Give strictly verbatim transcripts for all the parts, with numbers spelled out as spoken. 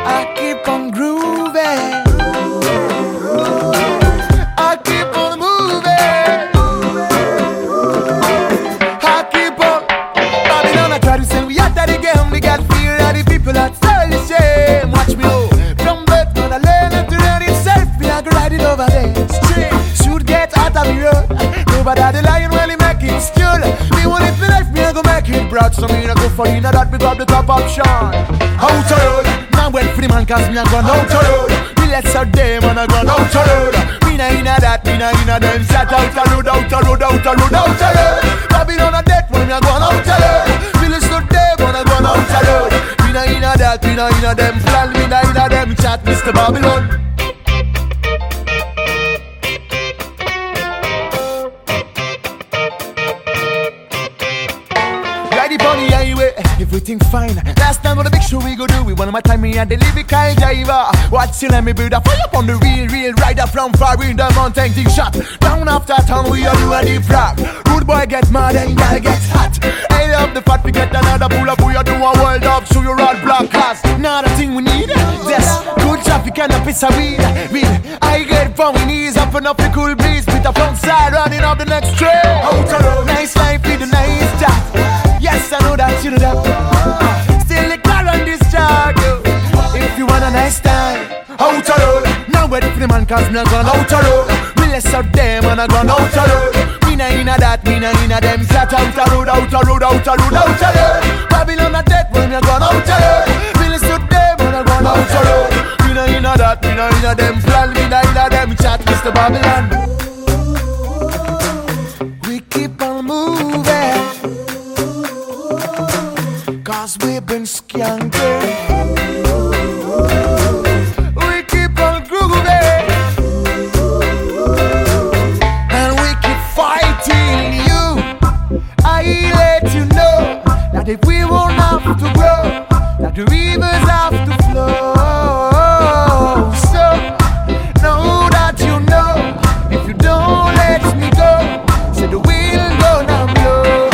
I keep on grooving. I keep on moving. I keep on. Babylon, I try to say we out of the game. We got fear of the people that style the shame. Watch me oh. From birth, man, I learn to learn itself. We are riding over there. Straight. Should get out of the road. Nobody the lion when he make it still. Me want it for life, me I go make it broad. So me I go for you, now that we got the top option. Out of road. Now wait for the man cause me I gone out of road. We let's out them and I gone out of road. Me na inna that, me na inna them. Shut out of road, out of road, out of road, out of road. Babylon a death when me I gone out of road. We let's out them and I gone out of road. Me na inna that, me na inna them. Plan me na inna them. Chat Mister Babylon. Everything fine. Last time on the big show we go do. We one of my time me and the lyrical driver. Watch you let me build a fire up on the real, real rider from far in the mountain. Thing shot down after town. We all do a deep rock. Rude boy get mad and y'all get hot. I love the fact we get another pull up. We all do a world up. So you're all black cast. Now the thing we need. Yes, good traffic and a piece of weed. Weed. I get from my knees up and up the cool breeze. With the front side running up the next train. Nice life with a nice job. Yes, I know that you know that. Still the car on this track, yo. If you want a nice time, out of road. Now wait for the man cause me a gone out of road. We less out them and I gone out of road. Me na inna that, me na inna them. Flat out of road, out of road, out of road, out of road. Babylon a death when me a gone out of road. We less out them and I gone out of road. Me na inna that, me na inna them. Plan me na inna them. Chat Mister Babylon. We keep on moving. Cause we've been skanking. We keep on grooving. And we keep fighting you. I let you know that if we won't have to grow, that the rivers have to flow. So, know that you know, if you don't let me go, say the wind gonna blow.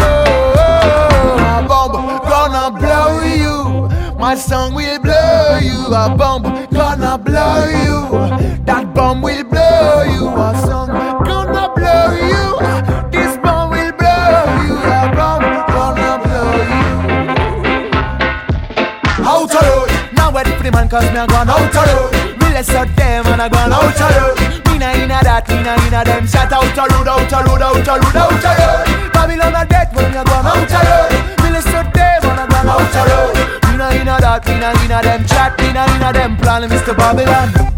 Blow you, my song will blow you. A bomb gonna blow you. That bomb will blow you. A song gonna blow you. This bomb will blow you. A bomb gonna blow you. Out of road. Now wait for the man cause me a gone out of road. We let's out them and I gone out of road. Me na inna that, me na inna them. Shut out of road, out of road, out of road, out of road. Babylon a death when me a gone out of road. We let's out them and I gone out of road. Me na inna that, me na inna them. Chat me na inna them. Plan Mister Babylon.